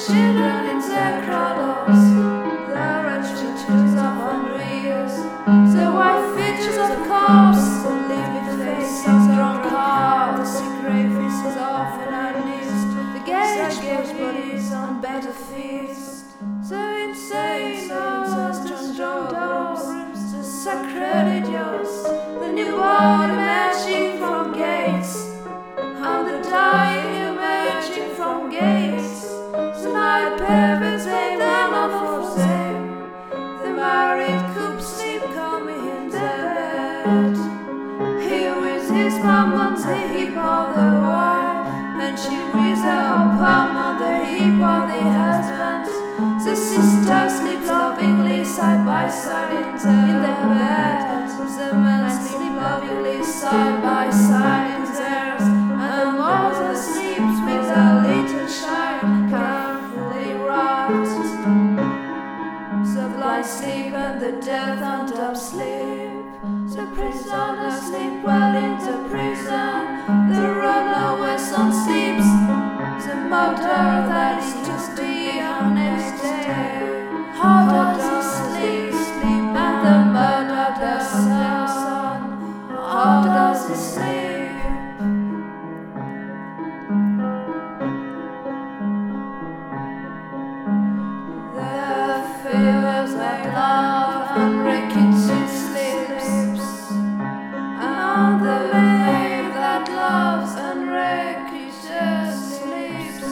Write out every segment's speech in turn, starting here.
children in their cradles, the wretched tunes of unreals, the white features of corpse, the livid faces of drunk heart, the sick grey faces often unleashed, the gauge bodies on battlefields, the insane doors, the sacred idiots, the newborn emerging from gates, and the dying emerging from gates, the night perverts they were not for them, the married couple sleep coming in their bed. He with his palm on the hip of the wife, and she with her palm on the hip of the husband. The sisters sleep lovingly side by side in their bed. The men sleep lovingly side by side in theirs, and the mother sleeps with her little child carefully wrapped. The blind sleep and the deaf and dumb sleep. The prisoners sleep well in the prison. The runaway son sleeps. The mother that is to be on next day. How does he sleep? And the murdered son. How does he sleep? The fevers of love and rickety sleeps, and the maid that loves and rickety sleeps.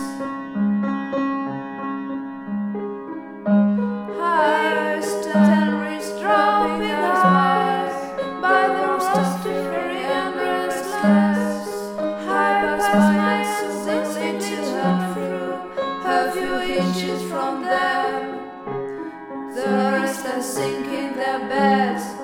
I stand dropping eyes by the rust free and restless. I pass my senses into her through a few inches from them. The restless sink in their beds.